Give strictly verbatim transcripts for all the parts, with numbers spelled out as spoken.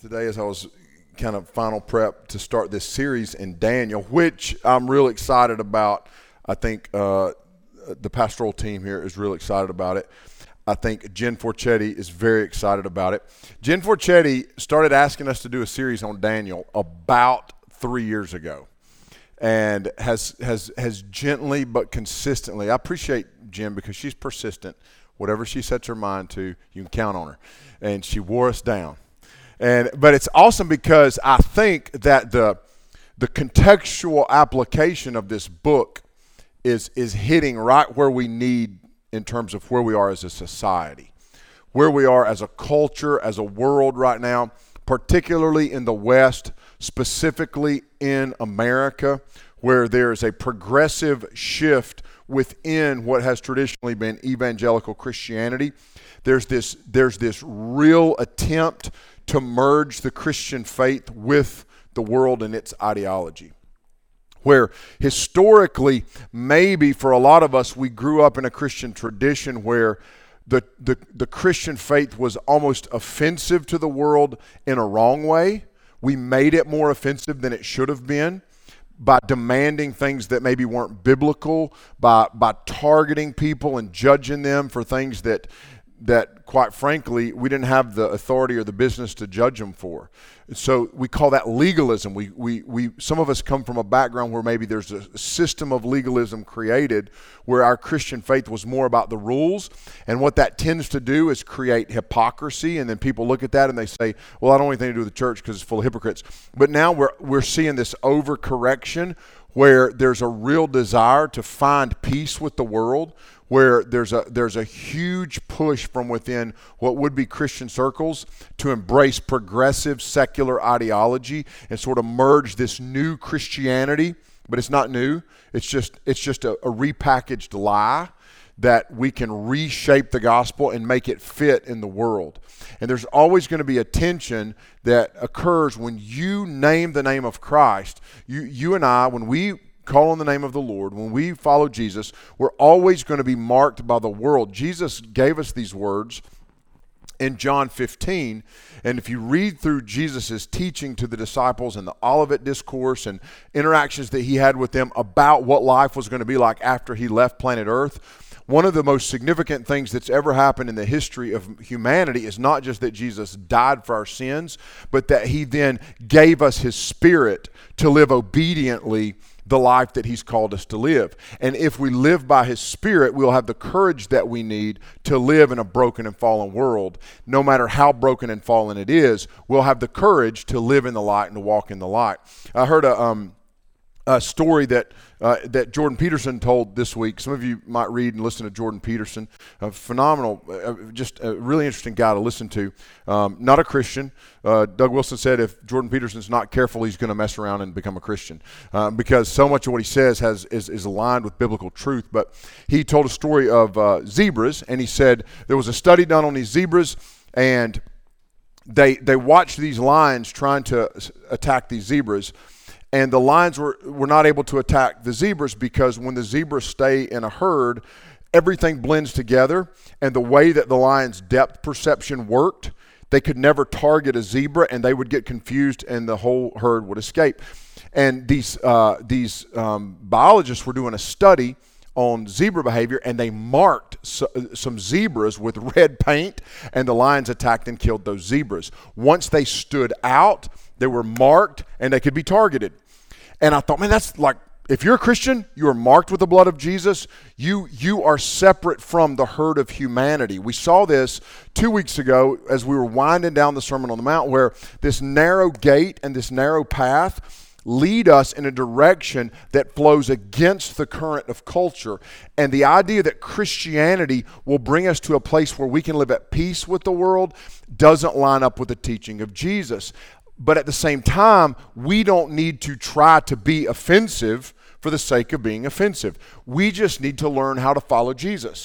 today as I was kind of final prep to start this series in Daniel, which I'm real excited about. I think uh, the pastoral team here is real excited about it. I think Jen Forchetti is very excited about it. Jen Forchetti started asking us to do a series on Daniel about three years ago, and has has has gently but consistently. I appreciate Jen because she's persistent. Whatever she sets her mind to, you can count on her, and she wore us down. And but it's awesome because I think that the the contextual application of this book is is hitting right where we need in terms of where we are as a society, where we are as a culture, as a world right now, particularly in the West, specifically in America, where there is a progressive shift within what has traditionally been evangelical Christianity. There's this there's this real attempt to merge the Christian faith with the world and its ideology. Where historically, maybe for a lot of us, we grew up in a Christian tradition where the, the, the Christian faith was almost offensive to the world in a wrong way. We made it more offensive than it should have been by demanding things that maybe weren't biblical, by by targeting people and judging them for things that that quite frankly we didn't have the authority or the business to judge them for. So we call that legalism. We we we some of us come from a background where maybe there's a system of legalism created where our Christian faith was more about the rules, and what that tends to do is create hypocrisy, and then people look at that and they say, well, I don't want anything to do with the church because it's full of hypocrites. But now we're we're seeing this overcorrection where there's a real desire to find peace with the world, where there's a there's a huge push from within what would be Christian circles to embrace progressive secular ideology and sort of merge this new Christianity, but it's not new. It's just it's just a, a repackaged lie that we can reshape the gospel and make it fit in the world. And there's always going to be a tension that occurs when you name the name of Christ. You you and I, when we call on the name of the Lord, when we follow Jesus, we're always going to be marked by the world. Jesus gave us these words in John fifteen, and if you read through Jesus' teaching to the disciples and the Olivet Discourse and interactions that he had with them about what life was going to be like after he left planet Earth, one of the most significant things that's ever happened in the history of humanity is not just that Jesus died for our sins, but that he then gave us his Spirit to live obediently the life that he's called us to live. And if we live by his Spirit, we'll have the courage that we need to live in a broken and fallen world. No matter how broken and fallen it is, we'll have the courage to live in the light and to walk in the light. I heard a um, a story that uh, that Jordan Peterson told this week. Some of you might read and listen to Jordan Peterson, a phenomenal, uh, just a really interesting guy to listen to. Um, not a Christian. Uh, Doug Wilson said if Jordan Peterson's not careful, he's going to mess around and become a Christian uh, because so much of what he says has is, is aligned with biblical truth. But he told a story of uh, zebras, and he said there was a study done on these zebras, and they they watched these lions trying to attack these zebras. And the lions were, were not able to attack the zebras because when the zebras stay in a herd, everything blends together. And the way that the lion's depth perception worked, they could never target a zebra and they would get confused and the whole herd would escape. And these, uh, these um, biologists were doing a study on zebra behavior, and they marked so, some zebras with red paint, and the lions attacked and killed those zebras. Once they stood out, they were marked and they could be targeted. And I thought, man, that's like, if you're a Christian, you are marked with the blood of Jesus. You you are separate from the herd of humanity. We saw this two weeks ago as we were winding down the Sermon on the Mount, where this narrow gate and this narrow path lead us in a direction that flows against the current of culture. And the idea that Christianity will bring us to a place where we can live at peace with the world doesn't line up with the teaching of Jesus. But at the same time, we don't need to try to be offensive for the sake of being offensive. We just need to learn how to follow Jesus.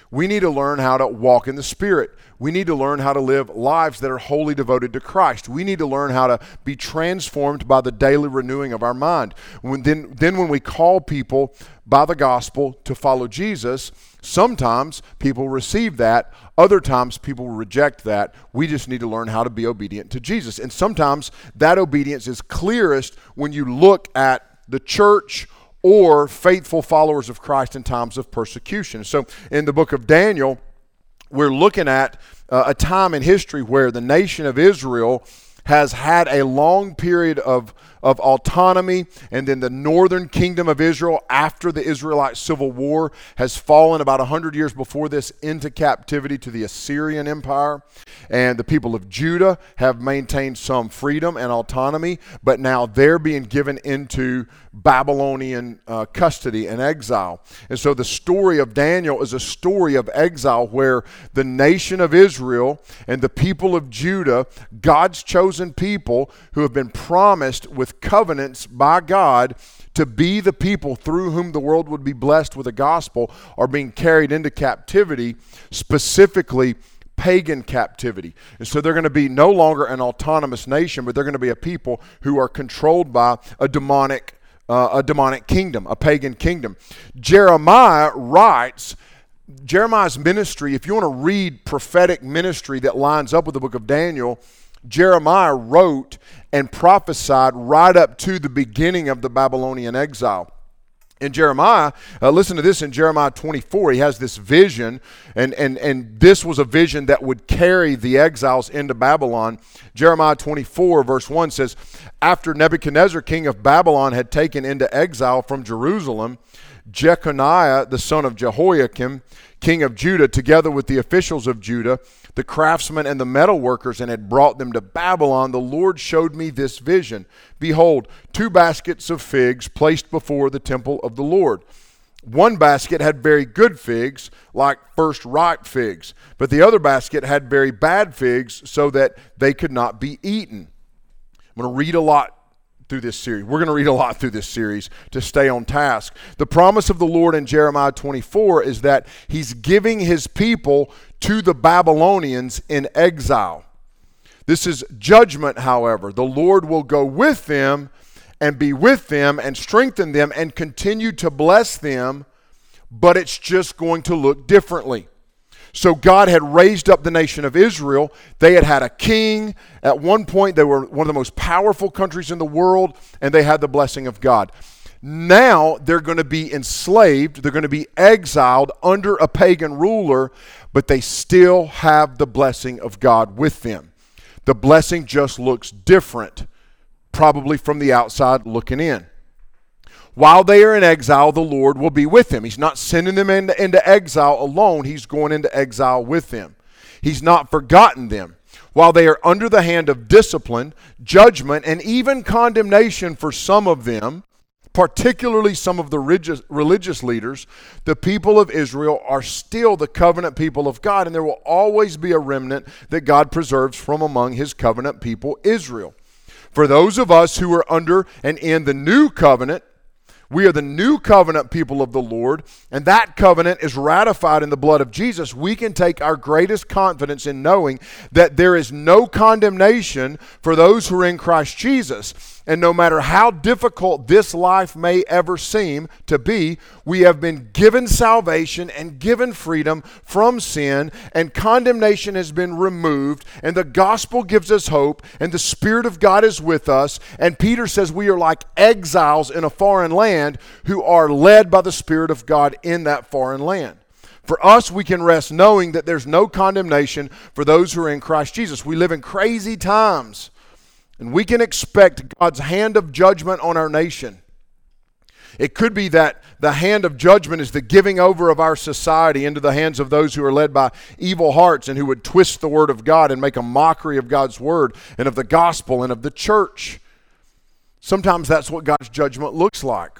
We need to learn how to walk in the Spirit. We need to learn how to live lives that are wholly devoted to Christ. We need to learn how to be transformed by the daily renewing of our mind. When, then, then when we call people by the gospel to follow Jesus, sometimes people receive that. Other times people reject that. We just need to learn how to be obedient to Jesus. And sometimes that obedience is clearest when you look at the church or faithful followers of Christ in times of persecution. So in the book of Daniel, we're looking at uh, a time in history where the nation of Israel has had a long period of, of autonomy, and then the northern kingdom of Israel after the Israelite civil war has fallen about one hundred years before this into captivity to the Assyrian Empire. And the people of Judah have maintained some freedom and autonomy, but now they're being given into Babylonian uh, custody and exile. And so the story of Daniel is a story of exile where the nation of Israel and the people of Judah, God's chosen people who have been promised with covenants by God to be the people through whom the world would be blessed with the gospel, are being carried into captivity, specifically pagan captivity. And so they're going to be no longer an autonomous nation, but they're going to be a people who are controlled by a demonic Uh, a demonic kingdom, a pagan kingdom. Jeremiah writes, Jeremiah's ministry, if you want to read prophetic ministry that lines up with the book of Daniel, Jeremiah wrote and prophesied right up to the beginning of the Babylonian exile. In Jeremiah, uh, listen to this in Jeremiah twenty-four, he has this vision, and, and, and this was a vision that would carry the exiles into Babylon. Jeremiah twenty-four verse one says, after Nebuchadnezzar, king of Babylon, had taken into exile from Jerusalem, Jeconiah, the son of Jehoiakim, king of Judah, together with the officials of Judah, the craftsmen and the metal workers, and had brought them to Babylon, the Lord showed me this vision. Behold, two baskets of figs placed before the temple of the Lord. One basket had very good figs, like first ripe figs, but the other basket had very bad figs, so that they could not be eaten. I'm going to read a lot through this series. We're going to read a lot through this series to stay on task. The promise of the Lord in Jeremiah twenty-four is that he's giving his people to the Babylonians in exile. This is judgment, however. The Lord will go with them and be with them and strengthen them and continue to bless them, but it's just going to look differently. So God had raised up the nation of Israel. They had had a king. At one point, they were one of the most powerful countries in the world, and they had the blessing of God. Now they're going to be enslaved. They're going to be exiled under a pagan ruler, but they still have the blessing of God with them. The blessing just looks different, probably from the outside looking in. While they are in exile, the Lord will be with them. He's not sending them into, into exile alone. He's going into exile with them. He's not forgotten them. While they are under the hand of discipline, judgment, and even condemnation for some of them, particularly some of the religious, religious leaders, the people of Israel are still the covenant people of God, and there will always be a remnant that God preserves from among his covenant people, Israel. For those of us who are under and in the new covenant, we are the new covenant people of the Lord, and that covenant is ratified in the blood of Jesus. We can take our greatest confidence in knowing that there is no condemnation for those who are in Christ Jesus. And no matter how difficult this life may ever seem to be, we have been given salvation and given freedom from sin, and condemnation has been removed, and the gospel gives us hope, and the Spirit of God is with us. And Peter says we are like exiles in a foreign land who are led by the Spirit of God in that foreign land. For us, we can rest knowing that there's no condemnation for those who are in Christ Jesus. We live in crazy times, and we can expect God's hand of judgment on our nation. It could be that the hand of judgment is the giving over of our society into the hands of those who are led by evil hearts and who would twist the word of God and make a mockery of God's word and of the gospel and of the church. Sometimes that's what God's judgment looks like.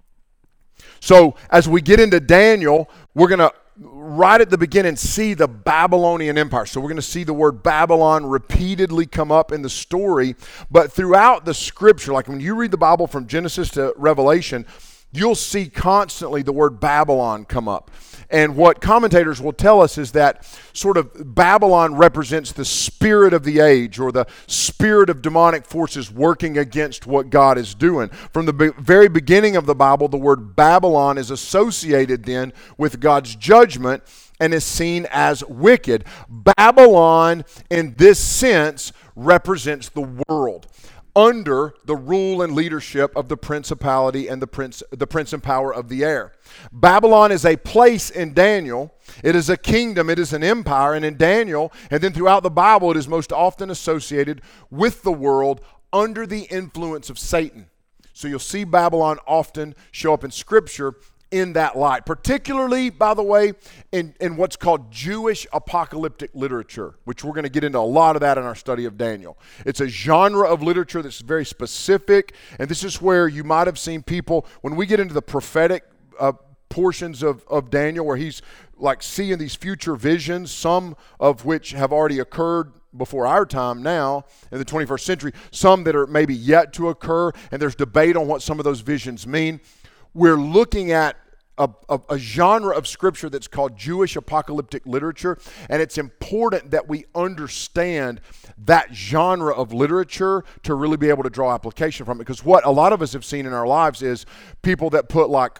So as we get into Daniel, we're going to right at the beginning see the Babylonian Empire. So we're going to see the word Babylon repeatedly come up in the story. But throughout the scripture, like when you read the Bible from Genesis to Revelation, you'll see constantly the word Babylon come up. And what commentators will tell us is that sort of Babylon represents the spirit of the age, or the spirit of demonic forces working against what God is doing. From the be- very beginning of the Bible, the word Babylon is associated then with God's judgment and is seen as wicked. Babylon, in this sense, represents the world under the rule and leadership of the principality and the prince, the prince and power of the air. Babylon is a place in Daniel. It is a kingdom. It is an empire. And in Daniel, and then throughout the Bible, it is most often associated with the world under the influence of Satan. So you'll see Babylon often show up in Scripture in that light, particularly, by the way, in, in what's called Jewish apocalyptic literature, which we're going to get into a lot of that in our study of Daniel. It's a genre of literature that's very specific, and this is where you might have seen people, when we get into the prophetic uh, portions of, of Daniel, where he's like seeing these future visions, some of which have already occurred before our time now in the twenty-first century, some that are maybe yet to occur, and there's debate on what some of those visions mean. We're looking at a, a, a genre of Scripture that's called Jewish apocalyptic literature, and it's important that we understand that genre of literature to really be able to draw application from it. Because what a lot of us have seen in our lives is people that put like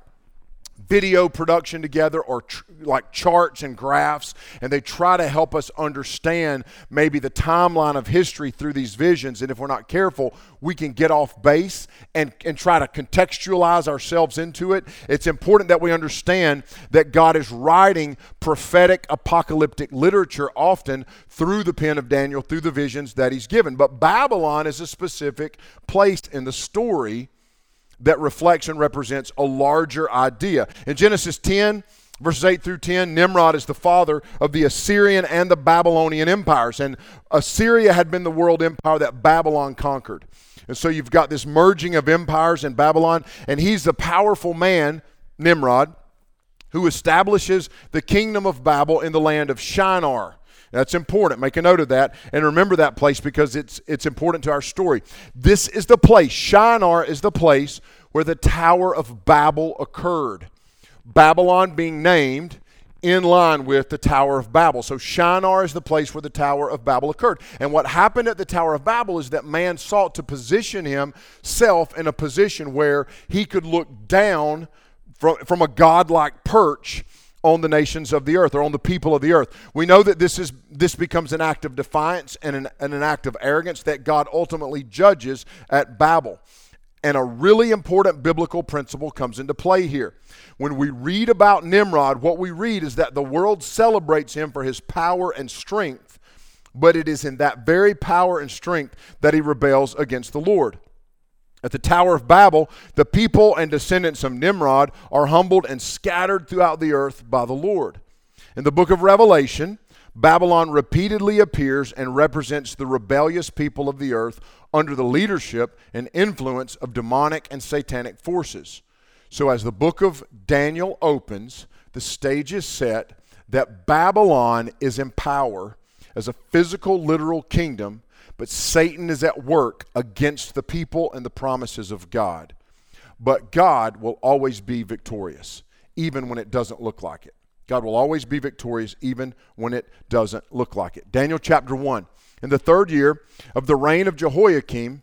video production together, or tr- like charts and graphs, and they try to help us understand maybe the timeline of history through these visions. And if we're not careful, we can get off base and, and try to contextualize ourselves into it. It's important that we understand that God is writing prophetic apocalyptic literature often through the pen of Daniel, through the visions that he's given. But Babylon is a specific place in the story that reflects and represents a larger idea. In Genesis ten, verses eight through ten, Nimrod is the father of the Assyrian and the Babylonian empires. And Assyria had been the world empire that Babylon conquered. And so you've got this merging of empires in Babylon, and he's the powerful man, Nimrod, who establishes the kingdom of Babel in the land of Shinar. That's important. Make a note of that and remember that place, because it's it's important to our story. This is the place, Shinar is the place where the Tower of Babel occurred. Babylon being named in line with the Tower of Babel. So Shinar is the place where the Tower of Babel occurred. And what happened at the Tower of Babel is that man sought to position himself in a position where he could look down from, from a godlike perch on the nations of the earth, or on the people of the earth. We know that this is this becomes an act of defiance and an, and an act of arrogance that God ultimately judges at Babel. And a really important biblical principle comes into play here. When we read about Nimrod, what we read is that the world celebrates him for his power and strength, but it is in that very power and strength that he rebels against the Lord. At the Tower of Babel, the people and descendants of Nimrod are humbled and scattered throughout the earth by the Lord. In the book of Revelation, Babylon repeatedly appears and represents the rebellious people of the earth under the leadership and influence of demonic and satanic forces. So as the book of Daniel opens, the stage is set that Babylon is in power as a physical, literal kingdom, but Satan is at work against the people and the promises of God. But God will always be victorious, even when it doesn't look like it. God will always be victorious, even when it doesn't look like it. Daniel chapter one. In the third year of the reign of Jehoiakim,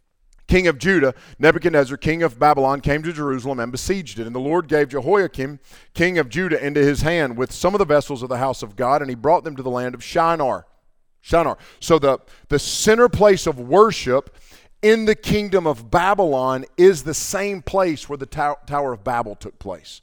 king of Judah, Nebuchadnezzar, king of Babylon, came to Jerusalem and besieged it. And the Lord gave Jehoiakim, king of Judah, into his hand with some of the vessels of the house of God, and he brought them to the land of Shinar. Shinar. So the, the center place of worship in the kingdom of Babylon is the same place where the tow- Tower of Babel took place.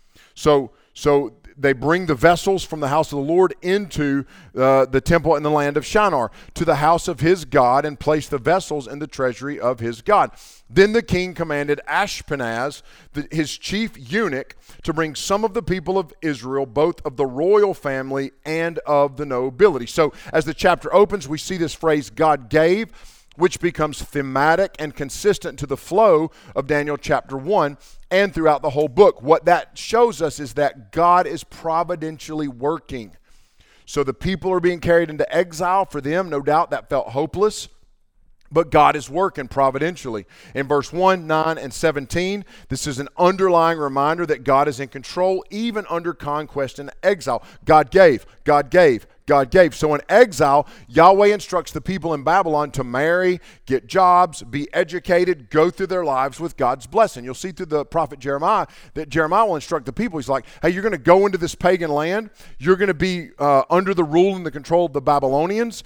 So, so they bring the vessels from the house of the Lord into uh, the temple in the land of Shinar to the house of his God, and place the vessels in the treasury of his God. Then the king commanded Ashpenaz, the, his chief eunuch, to bring some of the people of Israel, both of the royal family and of the nobility. So as the chapter opens, we see this phrase, God gave, which becomes thematic and consistent to the flow of Daniel chapter one and throughout the whole book. What that shows us is that God is providentially working. So the people are being carried into exile. For them, no doubt, that felt hopeless. But God is working providentially. In verse one, nine, and seventeen, this is an underlying reminder that God is in control even under conquest and exile. God gave, God gave, God gave. So in exile, Yahweh instructs the people in Babylon to marry, get jobs, be educated, go through their lives with God's blessing. You'll see through the prophet Jeremiah that Jeremiah will instruct the people. He's like, hey, you're going to go into this pagan land. You're going to be uh, under the rule and the control of the Babylonians.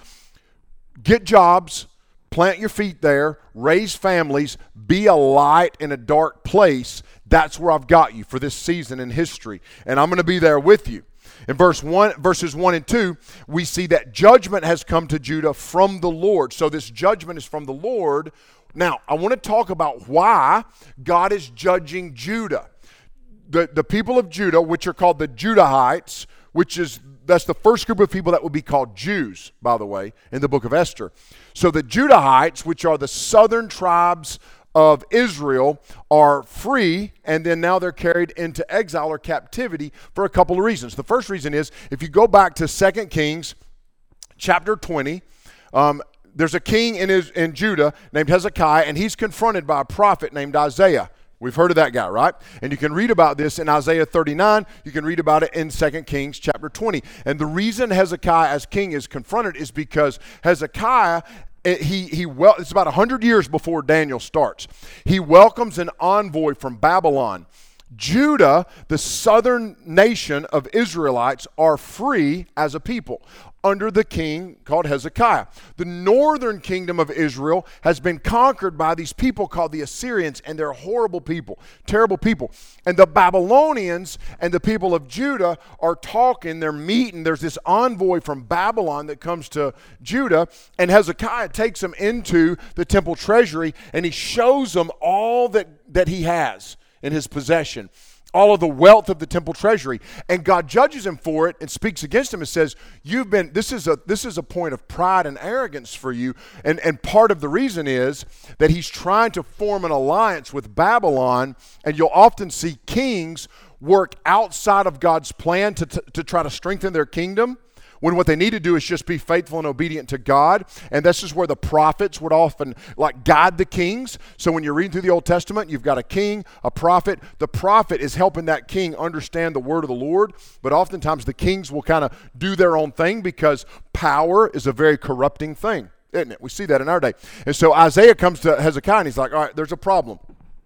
Get jobs. Plant your feet there, raise families, be a light in a dark place. That's where I've got you for this season in history. And I'm going to be there with you. In verse one, verses one and two, we see that judgment has come to Judah from the Lord. So this judgment is from the Lord. Now, I want to talk about why God is judging Judah. The, the people of Judah, which are called the Judahites, which is that's the first group of people that would be called Jews, by the way, in the book of Esther. So the Judahites, which are the southern tribes of Israel, are free, and then now they're carried into exile or captivity for a couple of reasons. The first reason is, if you go back to Second Kings chapter twenty, um, there's a king in, his, in Judah named Hezekiah, and he's confronted by a prophet named Isaiah. We've heard of that guy, right? And you can read about this in Isaiah thirty-nine. You can read about it in Second Kings chapter twenty. And the reason Hezekiah as king is confronted is because Hezekiah, he he well, it's about one hundred years before Daniel starts. He welcomes an envoy from Babylon. Judah, the southern nation of Israelites, are free as a people under the king called Hezekiah. The northern kingdom of Israel has been conquered by these people called the Assyrians, and they're horrible people, terrible people. And the Babylonians and the people of Judah are talking, they're meeting. There's this envoy from Babylon that comes to Judah, and Hezekiah takes them into the temple treasury, and he shows them all that, that he has in his possession, all of the wealth of the temple treasury. And God judges him for it and speaks against him and says, you've been, this is a this is a point of pride and arrogance for you. And, and part of the reason is that he's trying to form an alliance with Babylon, and you'll often see kings work outside of God's plan to, to, to try to strengthen their kingdom, when what they need to do is just be faithful and obedient to God. And this is where the prophets would often like guide the kings. So when you're reading through the Old Testament, you've got a king, a prophet. The prophet is helping that king understand the word of the Lord. But oftentimes the kings will kind of do their own thing because power is a very corrupting thing, isn't it? We see that in our day. And so Isaiah comes to Hezekiah and he's like, all right, there's a problem.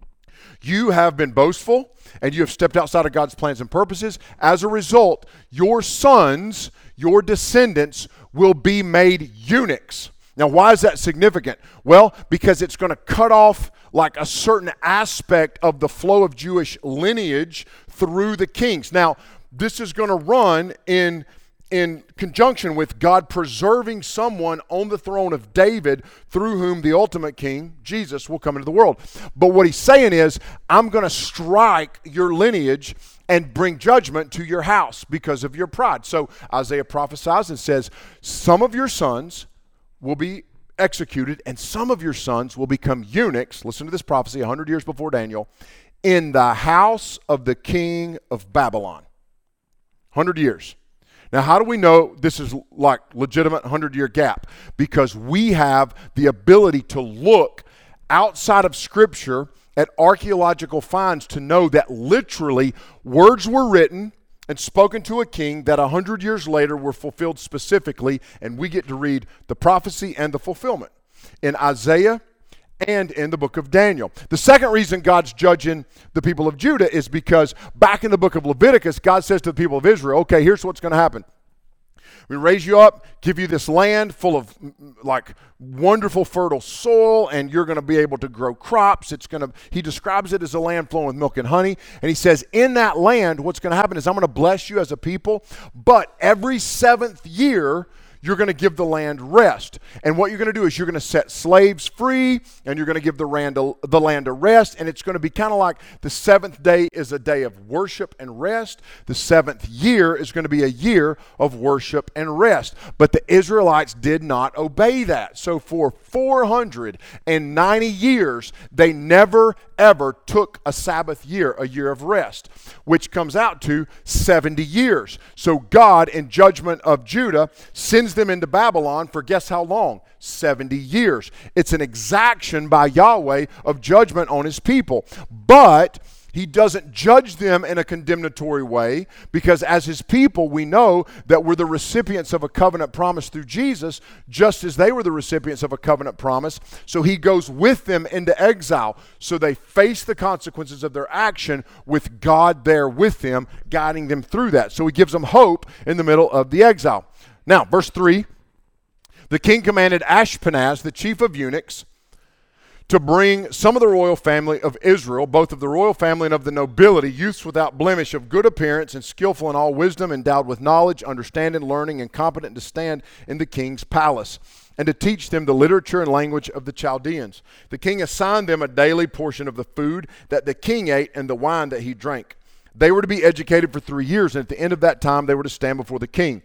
You have been boastful and you have stepped outside of God's plans and purposes. As a result, your sons, your descendants will be made eunuchs. Now, why is that significant? Well, because it's going to cut off like a certain aspect of the flow of Jewish lineage through the kings. Now, this is going to run in in conjunction with God preserving someone on the throne of David through whom the ultimate king, Jesus, will come into the world. But what he's saying is, I'm going to strike your lineage and bring judgment to your house because of your pride. So Isaiah prophesies and says, some of your sons will be executed and some of your sons will become eunuchs. Listen to this prophecy one hundred years before Daniel. In the house of the king of Babylon. one hundred years. Now, how do we know this is like legitimate hundred-year gap? Because we have the ability to look outside of Scripture at archaeological finds to know that literally words were written and spoken to a king that a hundred years later were fulfilled specifically, and we get to read the prophecy and the fulfillment in Isaiah and in the book of Daniel. The second reason God's judging the people of Judah is because back in the book of Leviticus, God says to the people of Israel, okay, here's what's going to happen. We raise you up, give you this land full of like wonderful fertile soil, and you're going to be able to grow crops. It's going to, he describes it as a land flowing with milk and honey. And he says, in that land, what's going to happen is I'm going to bless you as a people, but every seventh year, you're going to give the land rest. And what you're going to do is you're going to set slaves free, and you're going to give the land a, the land a rest. And it's going to be kind of like the seventh day is a day of worship and rest. The seventh year is going to be a year of worship and rest. But the Israelites did not obey that. So for four hundred ninety years, they never, ever took a Sabbath year, a year of rest, which comes out to seventy years. So God, in judgment of Judah, sends sends them into Babylon for guess how long? seventy years. It's an exaction by Yahweh of judgment on his people. But he doesn't judge them in a condemnatory way, because as his people, we know that we're the recipients of a covenant promise through Jesus, just as they were the recipients of a covenant promise. So he goes with them into exile, so they face the consequences of their action with God there with them, guiding them through that. So he gives them hope in the middle of the exile. Now, verse three, the king commanded Ashpenaz, the chief of eunuchs, to bring some of the royal family of Israel, both of the royal family and of the nobility, youths without blemish, of good appearance and skillful in all wisdom, endowed with knowledge, understanding, learning, and competent to stand in the king's palace, and to teach them the literature and language of the Chaldeans. The king assigned them a daily portion of the food that the king ate and the wine that he drank. They were to be educated for three years, and at the end of that time they were to stand before the king.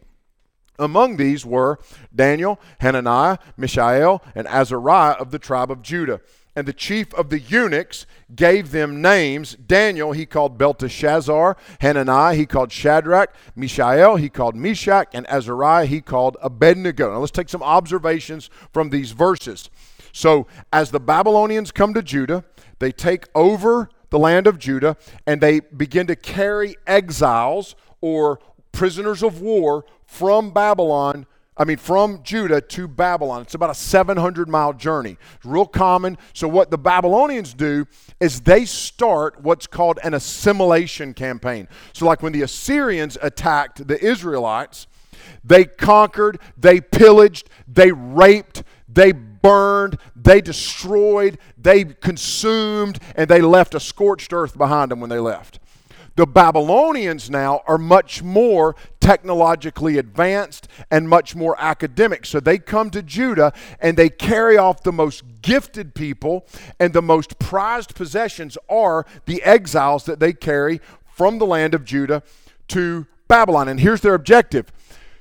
Among these were Daniel, Hananiah, Mishael, and Azariah of the tribe of Judah. And the chief of the eunuchs gave them names. Daniel he called Belteshazzar, Hananiah he called Shadrach, Mishael he called Meshach, and Azariah he called Abednego. Now let's take some observations from these verses. So as the Babylonians come to Judah, they take over the land of Judah, and they begin to carry exiles or prisoners of war from Babylon, I mean from Judah to Babylon. It's about a seven hundred mile journey. It's real common. So what the Babylonians do is they start what's called an assimilation campaign. So like when the Assyrians attacked the Israelites, they conquered, they pillaged, they raped, they burned, they destroyed, they consumed, and they left a scorched earth behind them when they left. The Babylonians now are much more technologically advanced and much more academic. So they come to Judah and they carry off the most gifted people, and the most prized possessions are the exiles that they carry from the land of Judah to Babylon. And here's their objective.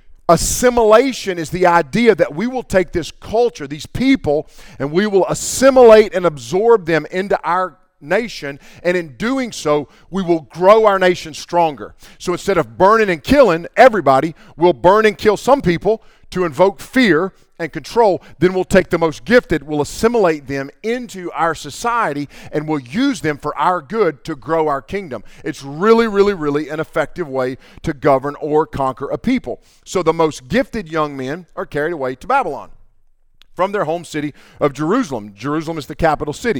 Assimilation is the idea that we will take this culture, these people, and we will assimilate and absorb them into our nation, and in doing so we will grow our nation stronger. So instead of burning and killing everybody, we'll burn and kill some people to invoke fear and control. Then we'll take the most gifted, we'll assimilate them into our society, and we'll use them for our good to grow our kingdom. It's really, really, really an effective way to govern or conquer a people. So the most gifted young men are carried away to Babylon from their home city of Jerusalem. Jerusalem is the capital city.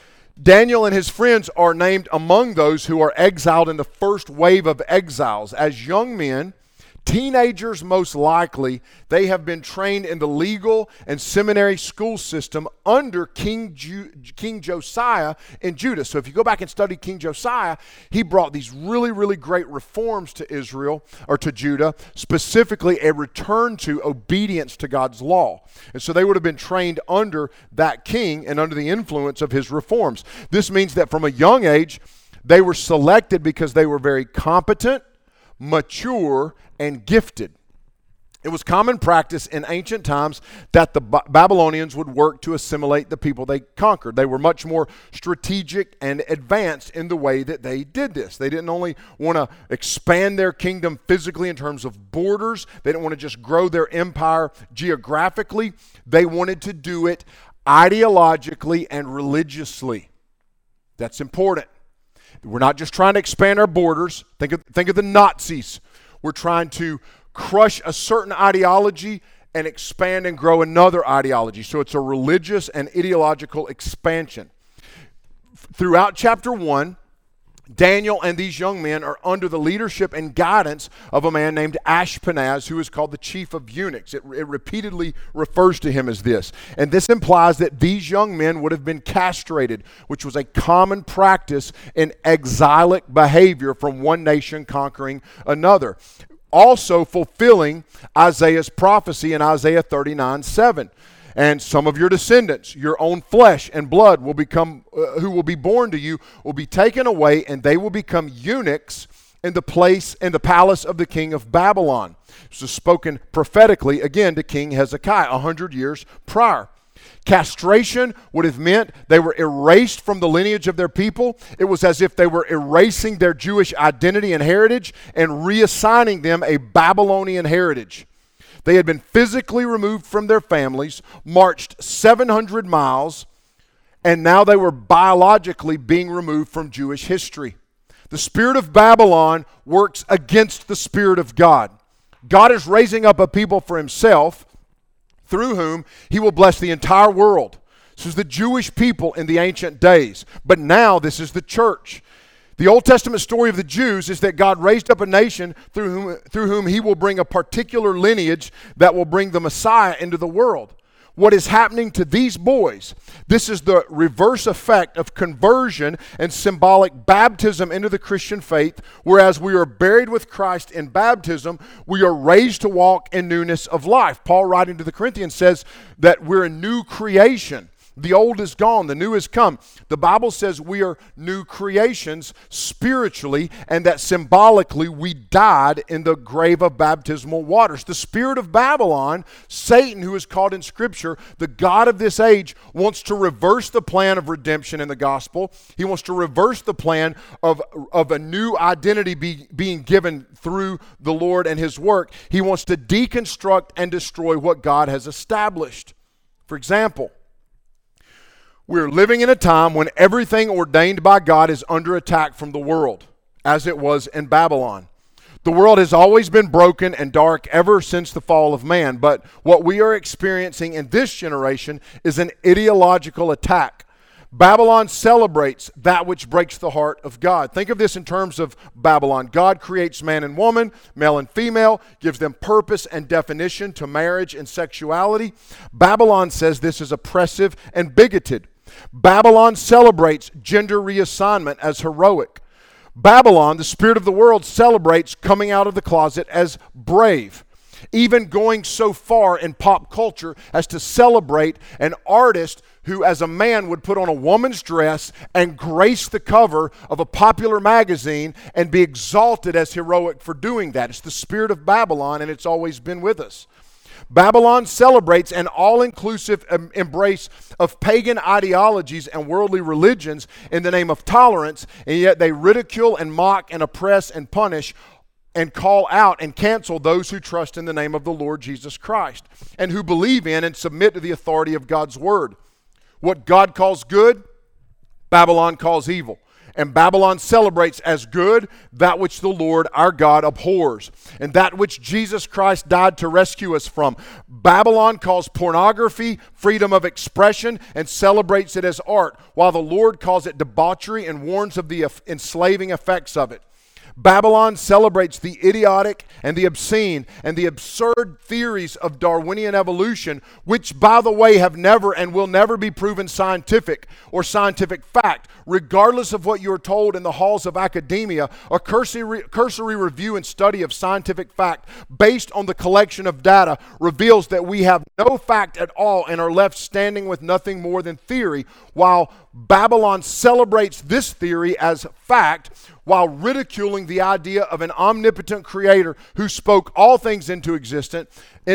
Daniel and his friends are named among those who are exiled in the first wave of exiles. As young men, teenagers most likely, they have been trained in the legal and seminary school system under King, Ju- King Josiah in Judah. So if you go back and study King Josiah, he brought these really, really great reforms to Israel, or to Judah, specifically a return to obedience to God's law. And so they would have been trained under that king and under the influence of his reforms. This means that from a young age, they were selected because they were very competent, mature, and gifted. It was common practice in ancient times that the ba- Babylonians would work to assimilate the people they conquered. They were much more strategic and advanced in the way that they did this. They didn't only want to expand their kingdom physically in terms of borders. They didn't want to just grow their empire geographically. They wanted to do it ideologically and religiously. That's important. We're not just trying to expand our borders. Think of, think of the Nazis. We're trying to crush a certain ideology and expand and grow another ideology. So it's a religious and ideological expansion. Throughout chapter one, Daniel and these young men are under the leadership and guidance of a man named Ashpenaz, who is called the chief of eunuchs. It, it repeatedly refers to him as this. And this implies that these young men would have been castrated, which was a common practice in exilic behavior from one nation conquering another. Also fulfilling Isaiah's prophecy in Isaiah thirty-nine seven. And some of your descendants, your own flesh and blood, will become, uh, who will be born to you, will be taken away, and they will become eunuchs in the place, in the palace of the king of Babylon. This is spoken prophetically, again, to King Hezekiah, a hundred years prior. Castration would have meant they were erased from the lineage of their people. It was as if they were erasing their Jewish identity and heritage and reassigning them a Babylonian heritage. They had been physically removed from their families, marched seven hundred miles, and now they were biologically being removed from Jewish history. The spirit of Babylon works against the spirit of God. God is raising up a people for himself through whom he will bless the entire world. This is the Jewish people in the ancient days, but now this is the church. The Old Testament story of the Jews is that God raised up a nation through whom, through whom he will bring a particular lineage that will bring the Messiah into the world. What is happening to these boys, this is the reverse effect of conversion and symbolic baptism into the Christian faith. Whereas we are buried with Christ in baptism, we are raised to walk in newness of life. Paul, writing to the Corinthians, says that we're a new creation. The old is gone, the new has come. The Bible says we are new creations spiritually, and that symbolically we died in the grave of baptismal waters. The spirit of Babylon, Satan, who is called in Scripture the god of this age, wants to reverse the plan of redemption in the gospel. He wants to reverse the plan of, of a new identity be, being given through the Lord and his work. He wants to deconstruct and destroy what God has established. For example, we're living in a time when everything ordained by God is under attack from the world, as it was in Babylon. The world has always been broken and dark ever since the fall of man, but what we are experiencing in this generation is an ideological attack. Babylon celebrates that which breaks the heart of God. Think of this in terms of Babylon. God creates man and woman, male and female, gives them purpose and definition to marriage and sexuality. Babylon says this is oppressive and bigoted. Babylon celebrates gender reassignment as heroic. Babylon, the spirit of the world, celebrates coming out of the closet as brave, even going so far in pop culture as to celebrate an artist who as a man would put on a woman's dress and grace the cover of a popular magazine and be exalted as heroic for doing that. It's the spirit of Babylon, and it's always been with us. Babylon celebrates an all-inclusive em- embrace of pagan ideologies and worldly religions in the name of tolerance, and yet they ridicule and mock and oppress and punish and call out and cancel those who trust in the name of the Lord Jesus Christ and who believe in and submit to the authority of God's word. What God calls good, Babylon calls evil. And Babylon celebrates as good that which the Lord our God abhors, and that which Jesus Christ died to rescue us from. Babylon calls pornography freedom of expression and celebrates it as art, while the Lord calls it debauchery and warns of the enslaving effects of it. Babylon celebrates the idiotic and the obscene and the absurd theories of Darwinian evolution, which, by the way, have never and will never be proven scientific or scientific fact. Regardless of what you're told in the halls of academia, a cursory, cursory review and study of scientific fact based on the collection of data reveals that we have no fact at all and are left standing with nothing more than theory, while Babylon celebrates this theory as fact, while ridiculing the idea of an omnipotent creator who spoke all things into existence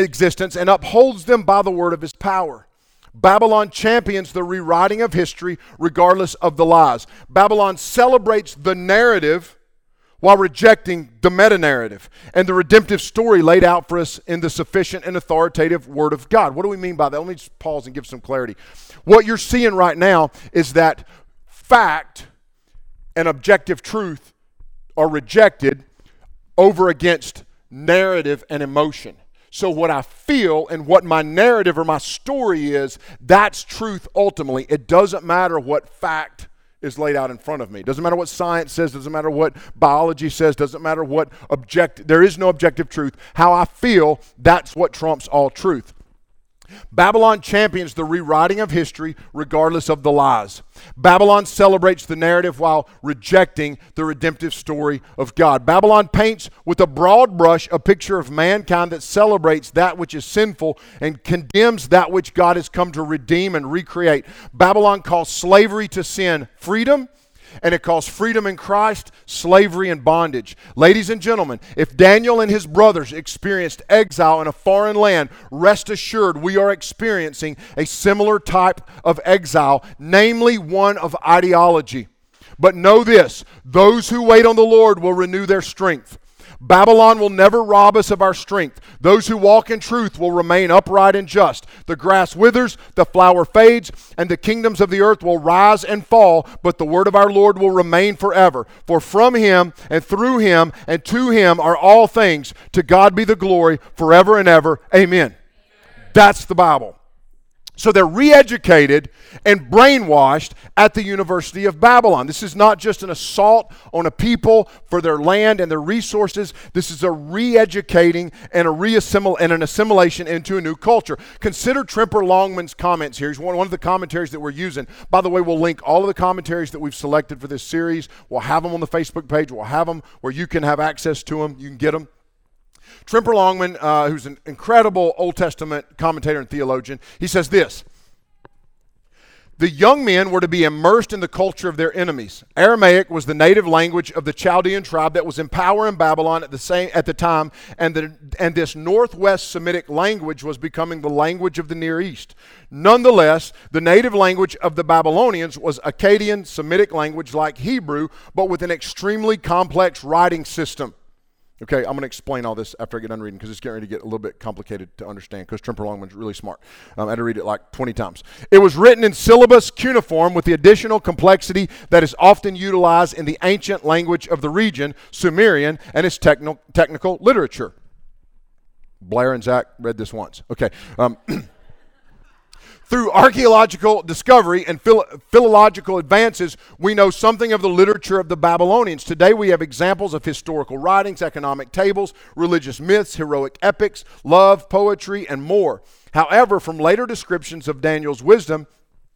and upholds them by the word of his power. Babylon champions the rewriting of history regardless of the lies. Babylon celebrates the narrative while rejecting the meta-narrative and the redemptive story laid out for us in the sufficient and authoritative Word of God. What do we mean by that? Let me just pause and give some clarity. What you're seeing right now is that fact and objective truth are rejected over against narrative and emotion. So what I feel and what my narrative or my story is, that's truth ultimately. It doesn't matter what fact is laid out in front of me. It doesn't matter what science says, doesn't matter what biology says, doesn't matter what object, there is no objective truth. How I feel, that's what trumps all truth. Babylon champions the rewriting of history regardless of the lies. Babylon celebrates the narrative while rejecting the redemptive story of God. Babylon paints with a broad brush a picture of mankind that celebrates that which is sinful and condemns that which God has come to redeem and recreate. Babylon calls slavery to sin freedom, and it calls freedom in Christ slavery and bondage. Ladies and gentlemen, if Daniel and his brothers experienced exile in a foreign land, rest assured we are experiencing a similar type of exile, namely one of ideology. But know this, those who wait on the Lord will renew their strength. Babylon will never rob us of our strength. Those who walk in truth will remain upright and just. The grass withers, the flower fades, and the kingdoms of the earth will rise and fall, but the word of our Lord will remain forever. For from him and through him and to him are all things. To God be the glory forever and ever. Amen. That's the Bible. So they're re-educated and brainwashed at the University of Babylon. This is not just an assault on a people for their land and their resources. This is a re-educating and a reassimil- and an assimilation into a new culture. Consider Tremper Longman's comments here. He's one, one of the commentaries that we're using. By the way, we'll link all of the commentaries that we've selected for this series. We'll have them on the Facebook page. We'll have them where you can have access to them. You can get them. Tremper Longman, uh, who's an incredible Old Testament commentator and theologian, he says this: the young men were to be immersed in the culture of their enemies. Aramaic was the native language of the Chaldean tribe that was in power in Babylon at the same at the time, and the, and this northwest Semitic language was becoming the language of the Near East. Nonetheless, the native language of the Babylonians was Akkadian Semitic language like Hebrew, but with an extremely complex writing system. Okay, I'm going to explain all this after I get done reading because it's getting ready to get a little bit complicated to understand because Tremper Longman's really smart. Um, I had to read it like twenty times. It was written in syllabus cuneiform with the additional complexity that is often utilized in the ancient language of the region, Sumerian, and its techno- technical literature. Blair and Zach read this once. Okay. Um, Through archaeological discovery and phil- philological advances, we know something of the literature of the Babylonians. Today we have examples of historical writings, economic tables, religious myths, heroic epics, love, poetry, and more. However, from later descriptions of Daniel's wisdom,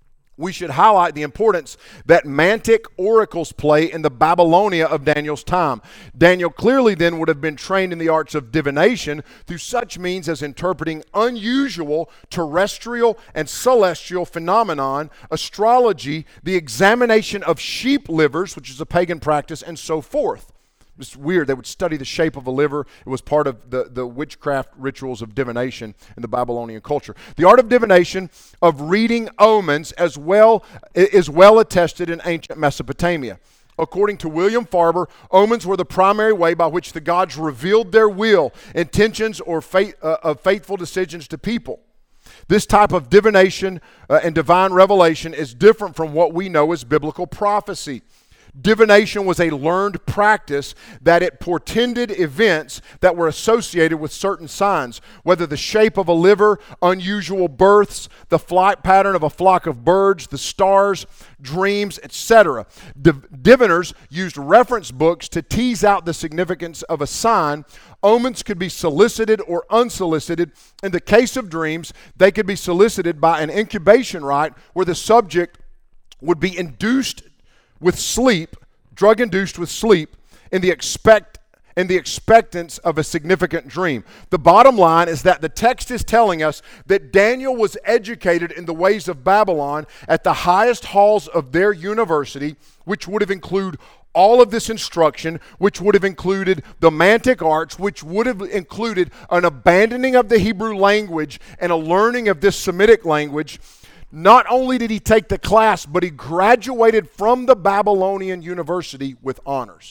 we should highlight the importance that mantic oracles play in the Babylonia of Daniel's time. Daniel clearly then would have been trained in the arts of divination through such means as interpreting unusual terrestrial and celestial phenomenon, astrology, the examination of sheep livers, which is a pagan practice, and so forth. It's weird. They would study the shape of a liver. It was part of the, the witchcraft rituals of divination in the Babylonian culture. The art of divination, of reading omens, as well is well attested in ancient Mesopotamia. According to William Farber, omens were the primary way by which the gods revealed their will, intentions, or fate, uh, of faithful decisions to people. This type of divination uh, and divine revelation is different from what we know as biblical prophecy. Divination was a learned practice that it portended events that were associated with certain signs, whether the shape of a liver, unusual births, the flight pattern of a flock of birds, the stars, dreams, et cetera. Div- diviners used reference books to tease out the significance of a sign. Omens could be solicited or unsolicited. In the case of dreams, they could be solicited by an incubation rite where the subject would be induced with sleep, drug-induced with sleep, in the expect in the expectance of a significant dream. The bottom line is that the text is telling us that Daniel was educated in the ways of Babylon at the highest halls of their university, which would have included all of this instruction, which would have included the mantic arts, which would have included an abandoning of the Hebrew language and a learning of this Semitic language. Not only did he take the class, but he graduated from the Babylonian University with honors.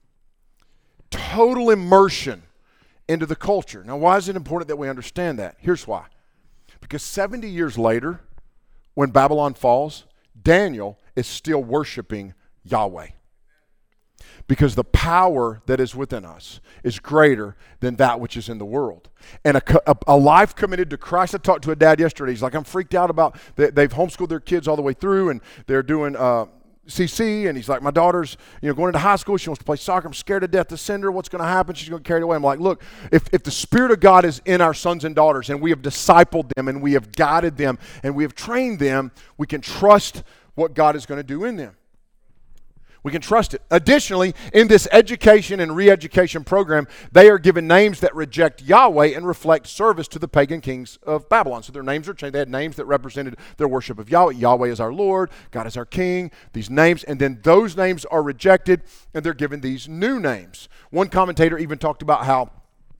Total immersion into the culture. Now, why is it important that we understand that? Here's why. Because seventy years later, when Babylon falls, Daniel is still worshiping Yahweh. Because the power that is within us is greater than that which is in the world. And a, a, a life committed to Christ. I talked to a dad yesterday. He's like, I'm freaked out about, they, they've homeschooled their kids all the way through, and they're doing uh, C C, and he's like, my daughter's you know going into high school. She wants to play soccer. I'm scared to death to send her. What's going to happen? She's going to carry it away. I'm like, look, if, if the Spirit of God is in our sons and daughters, and we have discipled them, and we have guided them, and we have trained them, we can trust what God is going to do in them. We can trust it. Additionally, in this education and re-education program, they are given names that reject Yahweh and reflect service to the pagan kings of Babylon. So their names are changed. They had names that represented their worship of Yahweh. Yahweh is our Lord. God is our King. These names, and then those names are rejected, and they're given these new names. One commentator even talked about how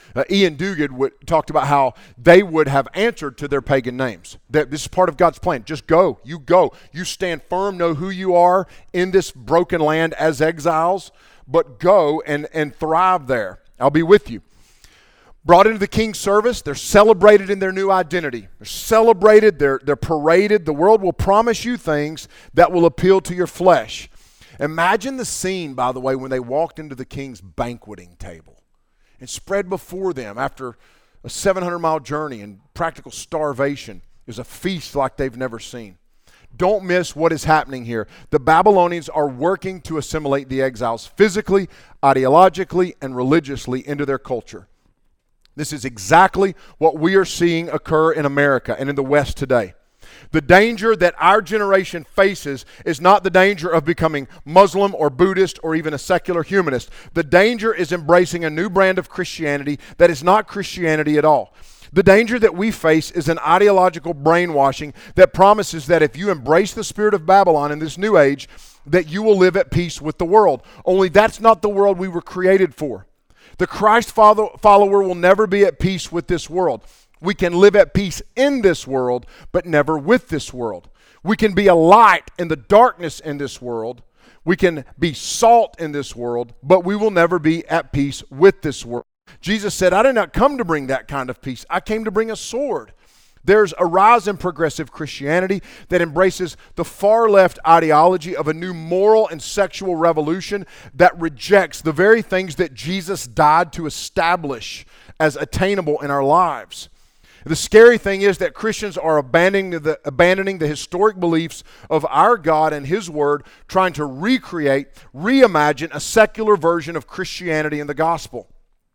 Uh, Ian Duguid would, talked about how they would have answered to their pagan names. That this is part of God's plan. Just go. You go. You stand firm. Know who you are in this broken land as exiles, but go and, and thrive there. I'll be with you. Brought into the king's service, they're celebrated in their new identity. They're celebrated, they're, they're paraded. The world will promise you things that will appeal to your flesh. Imagine the scene, by the way, when they walked into the king's banqueting table and spread before them after a seven hundred mile journey and practical starvation is a feast like they've never seen. Don't miss what is happening here. The Babylonians are working to assimilate the exiles physically, ideologically, and religiously into their culture. This is exactly what we are seeing occur in America and in the West today. The danger that our generation faces is not the danger of becoming Muslim or Buddhist or even a secular humanist. The danger is embracing a new brand of Christianity that is not Christianity at all. The danger that we face is an ideological brainwashing that promises that if you embrace the spirit of Babylon in this new age, that you will live at peace with the world. Only that's not the world we were created for. The Christ follower will never be at peace with this world. We can live at peace in this world, but never with this world. We can be a light in the darkness in this world. We can be salt in this world, but we will never be at peace with this world. Jesus said, I did not come to bring that kind of peace. I came to bring a sword. There's a rise in progressive Christianity that embraces the far left ideology of a new moral and sexual revolution that rejects the very things that Jesus died to establish as attainable in our lives. The scary thing is that Christians are abandoning the, abandoning the historic beliefs of our God and His Word, trying to recreate, reimagine a secular version of Christianity and the gospel.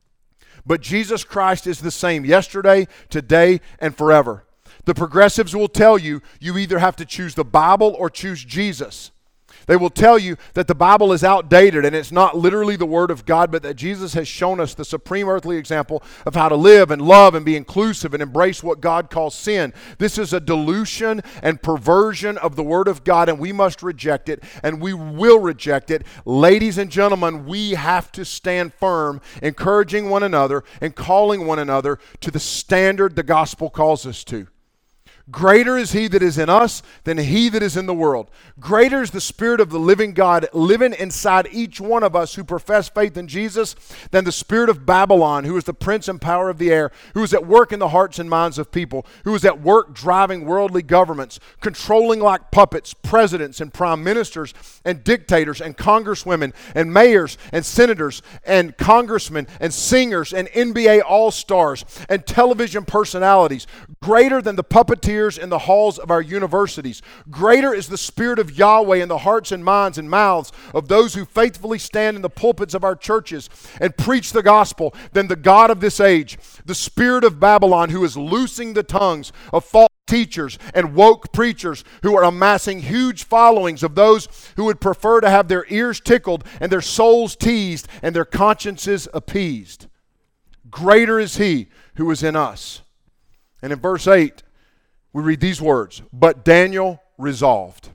But Jesus Christ is the same yesterday, today, and forever. The progressives will tell you you either have to choose the Bible or choose Jesus. They will tell you that the Bible is outdated and it's not literally the Word of God, but that Jesus has shown us the supreme earthly example of how to live and love and be inclusive and embrace what God calls sin. This is a dilution and perversion of the Word of God, and we must reject it, and we will reject it. Ladies and gentlemen, we have to stand firm, encouraging one another and calling one another to the standard the gospel calls us to. Greater is He that is in us than he that is in the world. Greater is the Spirit of the living God living inside each one of us who profess faith in Jesus than the spirit of Babylon, who is the prince and power of the air, who is at work in the hearts and minds of people, who is at work driving worldly governments, controlling like puppets presidents and prime ministers and dictators and congresswomen and mayors and senators and congressmen and singers and N B A all-stars and television personalities. Greater than the puppeteers in the halls of our universities. Greater is the Spirit of Yahweh in the hearts and minds and mouths of those who faithfully stand in the pulpits of our churches and preach the gospel than the God of this age, the spirit of Babylon, who is loosing the tongues of false teachers and woke preachers who are amassing huge followings of those who would prefer to have their ears tickled and their souls teased and their consciences appeased. Greater is He who is in us. And in verse eight, we read these words, but Daniel resolved.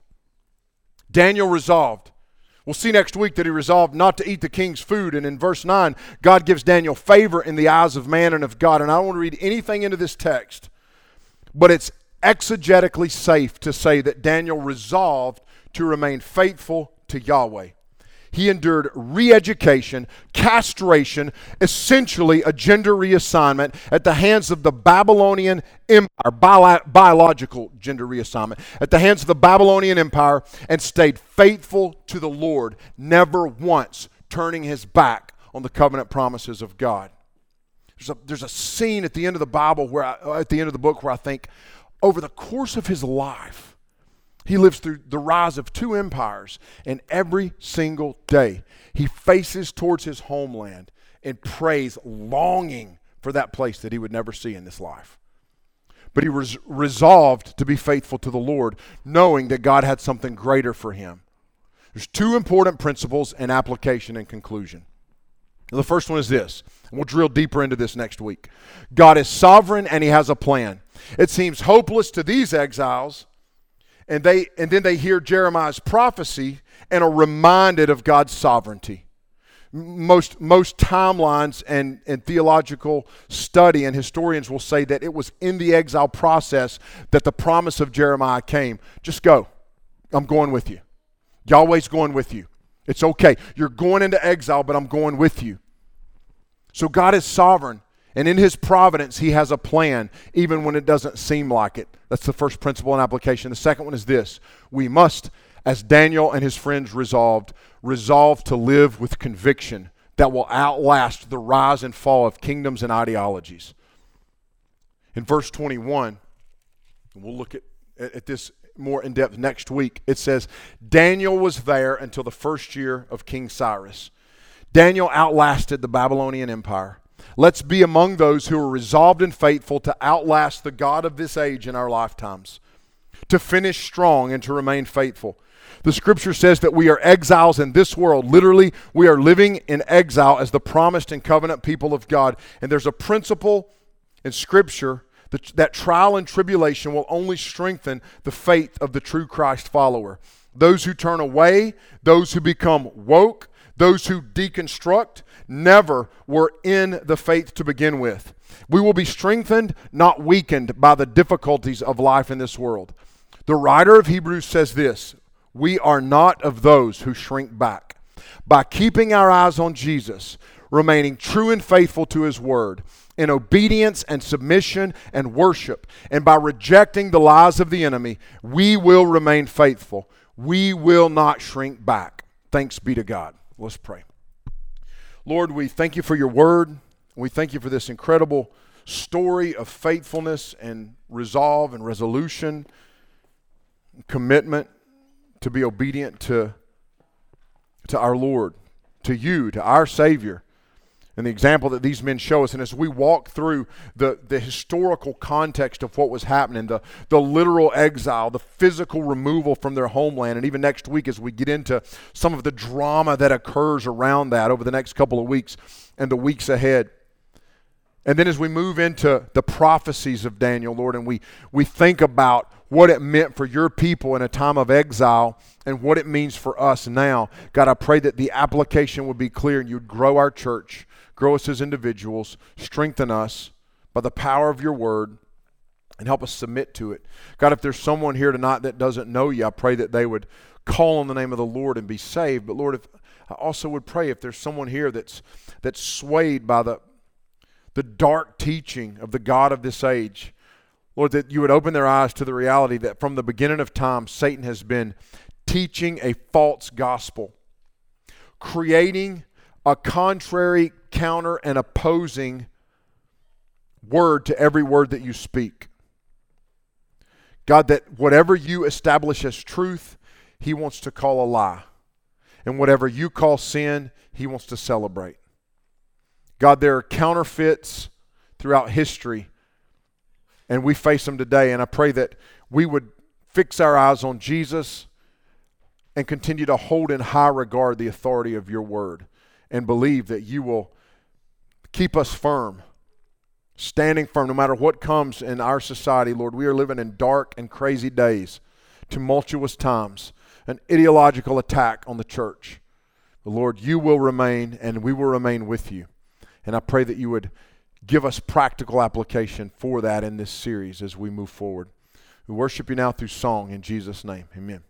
Daniel resolved. We'll see next week that he resolved not to eat the king's food. And in verse nine, God gives Daniel favor in the eyes of man and of God. And I don't want to read anything into this text, but it's exegetically safe to say that Daniel resolved to remain faithful to Yahweh. He endured re-education, castration, essentially a gender reassignment at the hands of the Babylonian Empire, bio- biological gender reassignment, at the hands of the Babylonian Empire, and stayed faithful to the Lord, never once turning his back on the covenant promises of God. There's a, there's a scene at the end of the Bible, where I, at the end of the book, where I think, over the course of his life, he lives through the rise of two empires, and every single day he faces towards his homeland and prays, longing for that place that he would never see in this life. But he was resolved to be faithful to the Lord, knowing that God had something greater for him. There's two important principles in application and conclusion. The first one is this, and we'll drill deeper into this next week. God is sovereign and He has a plan. It seems hopeless to these exiles, And they and then they hear Jeremiah's prophecy and are reminded of God's sovereignty. Most most timelines and, and theological study and historians will say that it was in the exile process that the promise of Jeremiah came. Just go. I'm going with you. Yahweh's going with you. It's okay. You're going into exile, but I'm going with you. So God is sovereign, and in his providence, he has a plan, even when it doesn't seem like it. That's the first principle and application. The second one is this: we must, as Daniel and his friends resolved, resolve to live with conviction that will outlast the rise and fall of kingdoms and ideologies. In verse twenty-one, and we'll look at, at this more in depth next week, it says, Daniel was there until the first year of King Cyrus. Daniel outlasted the Babylonian Empire. Let's be among those who are resolved and faithful to outlast the God of this age in our lifetimes, to finish strong and to remain faithful. The scripture says that we are exiles in this world. Literally, we are living in exile as the promised and covenant people of God. And there's a principle in scripture that, that trial and tribulation will only strengthen the faith of the true Christ follower. Those who turn away, those who become woke, those who deconstruct, never were in the faith to begin with. We will be strengthened, not weakened, by the difficulties of life in this world. The writer of Hebrews says this: we are not of those who shrink back. By keeping our eyes on Jesus, remaining true and faithful to his word, in obedience and submission and worship, and by rejecting the lies of the enemy, we will remain faithful. We will not shrink back. Thanks be to God. Let's pray. Lord, we thank you for your word. We thank you for this incredible story of faithfulness and resolve and resolution, commitment to be obedient to, to our Lord, to you, to our Savior, and the example that these men show us. And as we walk through the, the historical context of what was happening, the, the literal exile, the physical removal from their homeland, and even next week as we get into some of the drama that occurs around that over the next couple of weeks and the weeks ahead. And then as we move into the prophecies of Daniel, Lord, and we, we think about what it meant for your people in a time of exile and what it means for us now, God, I pray that the application would be clear and you'd grow our church, grow us as individuals, strengthen us by the power of your word, and help us submit to it. God, if there's someone here tonight that doesn't know you, I pray that they would call on the name of the Lord and be saved. But Lord, if, I also would pray if there's someone here that's that's swayed by the the dark teaching of the God of this age, Lord, that you would open their eyes to the reality that from the beginning of time, Satan has been teaching a false gospel, creating a contrary, counter, and opposing word to every word that you speak. God, that whatever you establish as truth, he wants to call a lie. And whatever you call sin, he wants to celebrate. God, there are counterfeits throughout history, and we face them today. And I pray that we would fix our eyes on Jesus and continue to hold in high regard the authority of your word, and believe that you will keep us firm, standing firm no matter what comes in our society. Lord, we are living in dark and crazy days, tumultuous times, an ideological attack on the church. But Lord, you will remain, and we will remain with you. And I pray that you would give us practical application for that in this series as we move forward. We worship you now through song in Jesus' name. Amen.